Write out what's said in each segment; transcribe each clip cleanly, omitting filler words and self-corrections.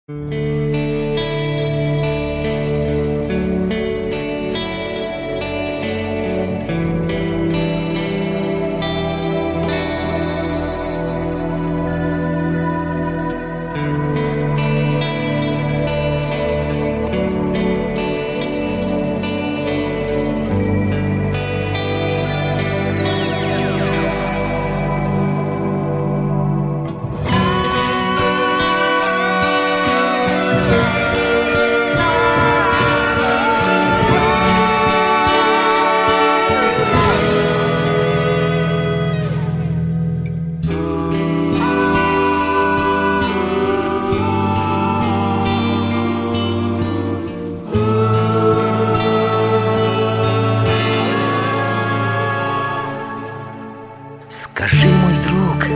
Скажи, мой друг,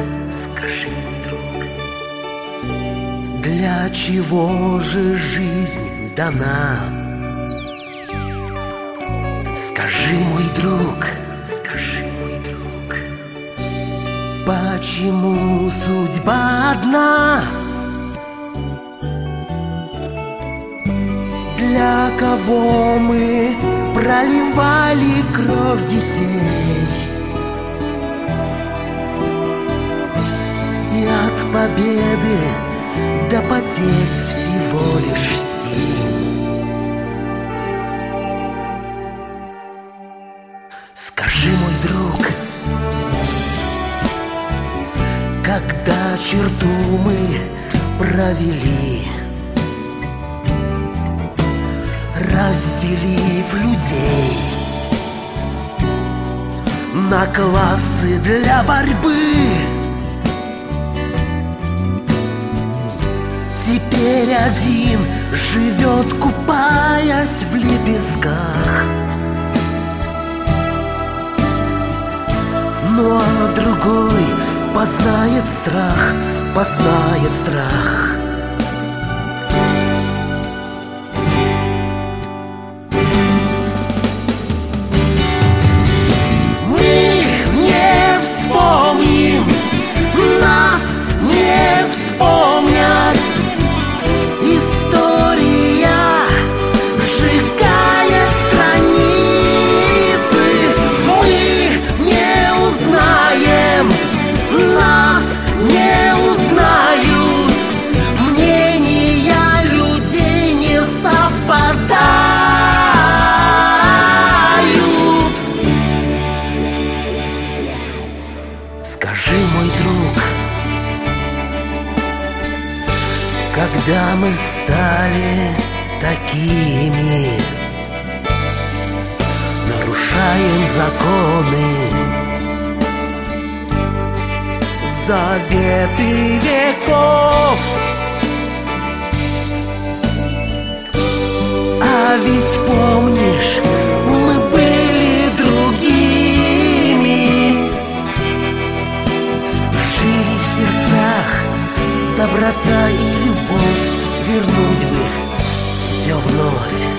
для чего же жизнь дана? Скажи, мой друг, почему судьба одна? Для кого мы проливали кровь детей? И от победы до потерь всего лишь день. Скажи, мой друг, когда черту мы провели, разделив людей на классы для борьбы, теперь один живет, купаясь в лепестках, ну а другой познает страх, познает страх. Мы не вспомним, нас не вспомнят. История сжигает страницы. Мы не узнаем, нас не узнают. Мнения людей не совпадают. Скажи, мой друг, когда мы стали такими, нарушаем законы, заветы веков, а ведь помнишь, мы были другими, жили в сердцах доброта и любовь, вернуть бы все вновь.